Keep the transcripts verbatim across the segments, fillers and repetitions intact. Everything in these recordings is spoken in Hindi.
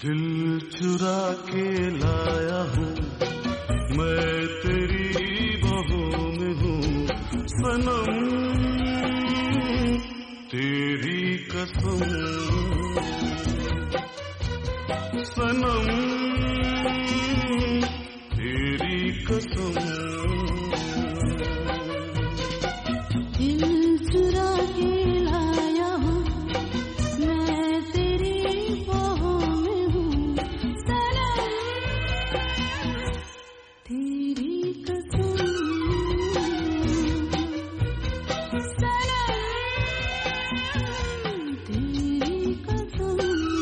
दिल चुरा के लाया हूँ मैं तेरी बाहों में हूँ सनम तेरी कसम सनम तेरी कसम दिल चुरा के लाया हूँ मैं तेरी बाहों में हूँ सनम तेरी कसम सनम तेरी कसम।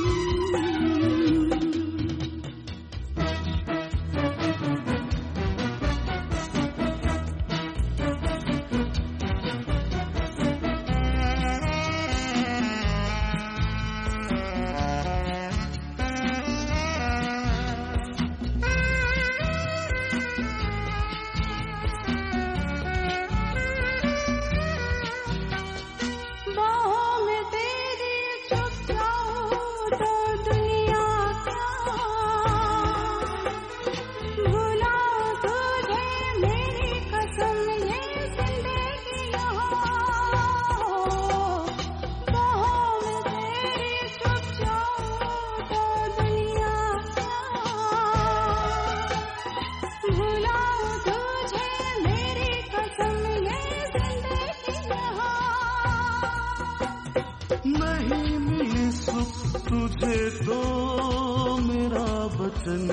नहीं मिली सुख तुझे तो मेरा वचन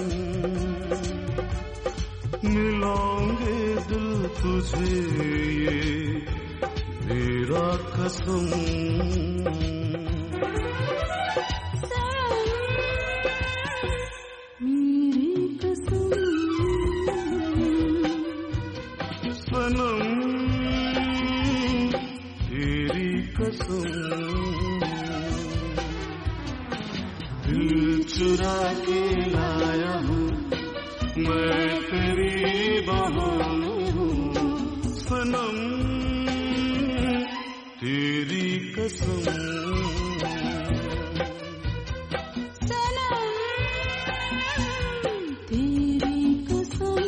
मिलाऊंगे दिल तुझे ये मेरा कसम मेरी कसम सनम तेरी कसम दिल चुरा के लाया हूँ मैं तेरी बाहों में हूँ सनम तेरी कसम सनम तेरी कसम।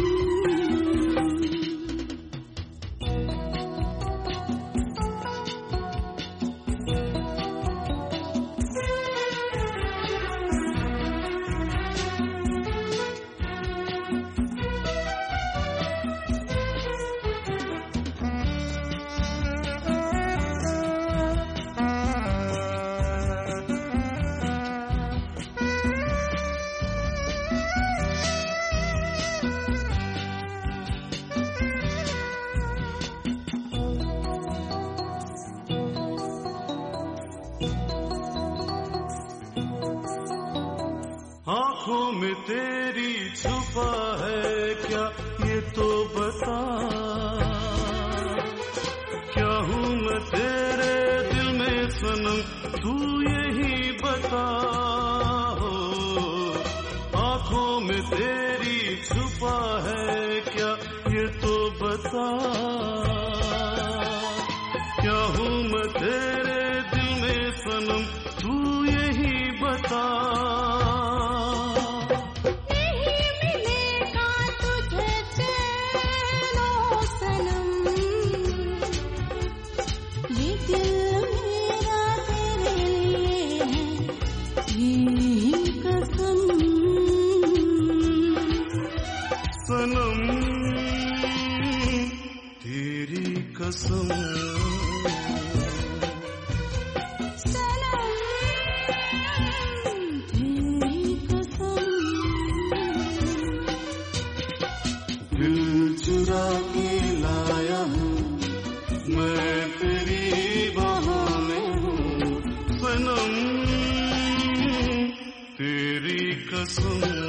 आँखों में तेरी छुपा है क्या ये तो बता क्या हूँ मैं तेरे दिल में सनम तू यही बता हो आँखों में तेरी छुपा है क्या ये तो बता क्या हूँ मैं तेरे दिल में सनम तू यही बता सनम तेरी कसम सनम तेरी कसम दिल चुरा के लाया हूँ मैं तेरी बाहों में हूँ सनम तेरी कसम।